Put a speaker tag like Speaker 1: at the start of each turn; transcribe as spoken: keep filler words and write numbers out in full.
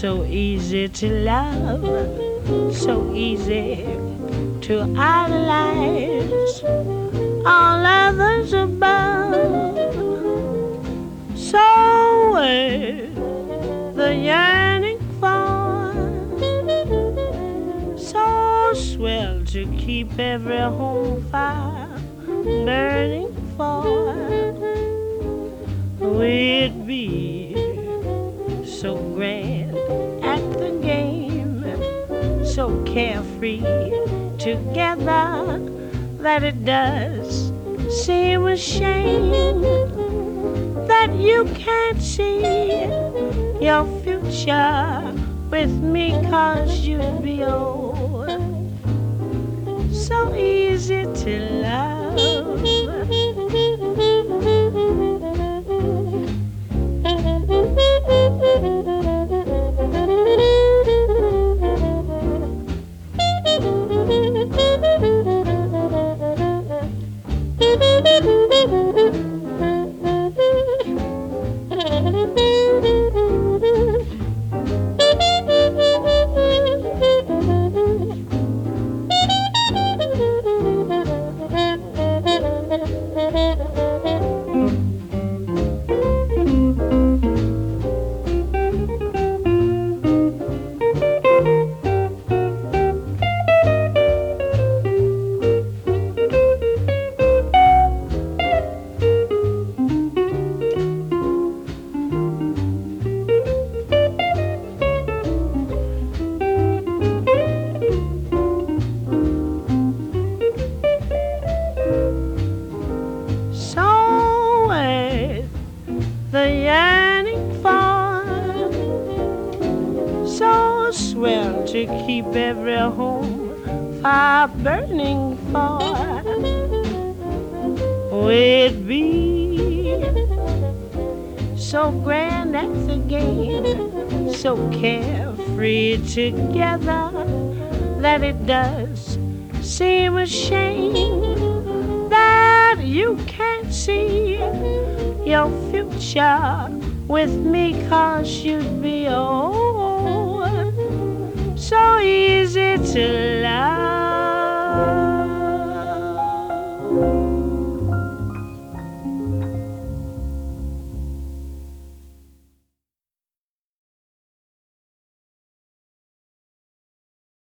Speaker 1: So easy to love, so easy to idolize all others above. So worth the yearning for, so swell to keep every home fire burning for. We'd be so grand at the game, so carefree together that it does seem a shame that you can't see your future with me, 'cause you'd be old. So easy to love, the yearning for, so swell to keep every home fire burning for. We'd be so grand at the game, so carefree together that it does seem a shame that you can't see your future with me, 'cause you'd be old. So easy to love,